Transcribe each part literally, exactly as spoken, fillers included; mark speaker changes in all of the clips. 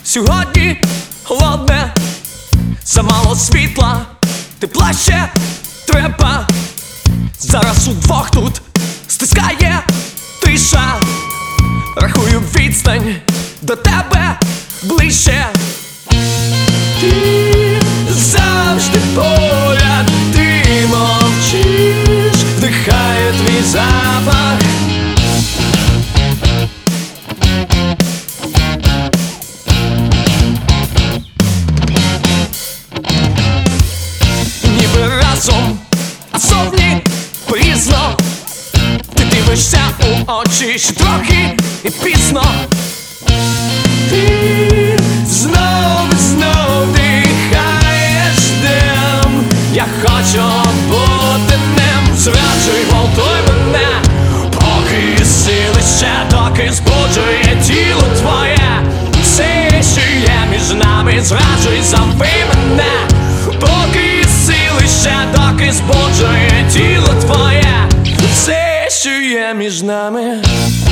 Speaker 1: Сьогодні холодне, замало світла, тепла ще треба. Зараз удвох тут стискає тиша. Рахую відстань до тебе ближче. Ти завжди поряд, ти мовчиш, вдихає твій запах. Ніби разом, а зовні порізно. Ти дивишся у очі ще трохи і пізно. Ти знов і знов дихаєш дим. Я хочу бути ним. Зраджуй, гвалтуй мене, поки є сили ще, доки збуджує тіло твоє. Все, що є між нами, зраджуй, забий мене, поки є сили ще, доки збуджує тіло твоє. Все, що є між нами.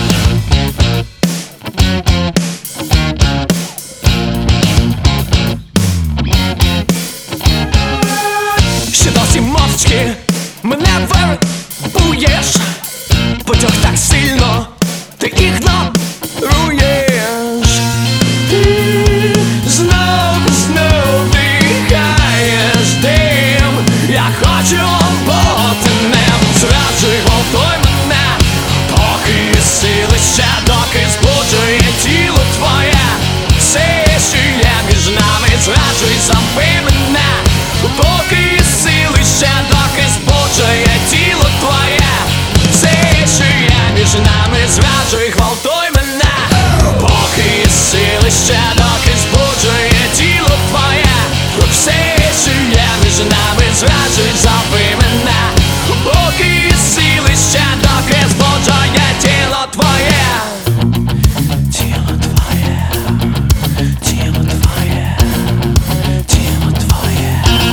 Speaker 1: Ще досі мовчки мене вербуєш. Потяг так сильно, ти ігноруєш. Ти знов, знов дихаєш дим. Я хочу бути ним. Зраджуй, гвалтуй мене, поки є сили ще, доки збуджує тіло твоє. Все, що є між нами, зраджуй, забий мене, поки є сили ще, доки збуджує тіло твоє. Все, що є між нами, зраджуй, гвалтуй мене, поки є сили ще, доки збуджує тіло твоє. Все, що є між нами, зраджуй, забий мене, поки є сили ще, доки збуджує тіло твоє. Тіло твоє, тіло твоє, тіло твоє.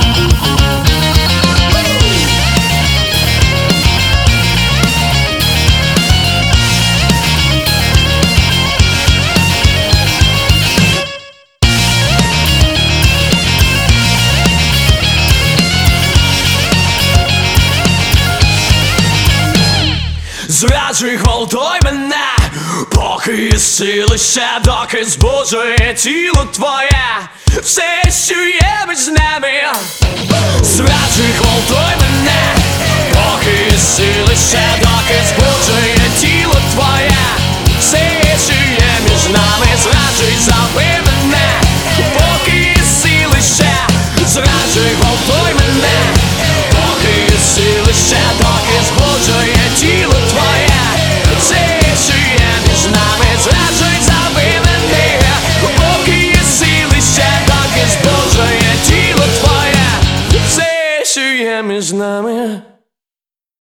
Speaker 1: Зраджуй, гвалтуй мене, поки є сили ще, доки збуджує тіло твоє. Все, що є між нами. Зраджуй, гвалтуй мене, поки є сили ще,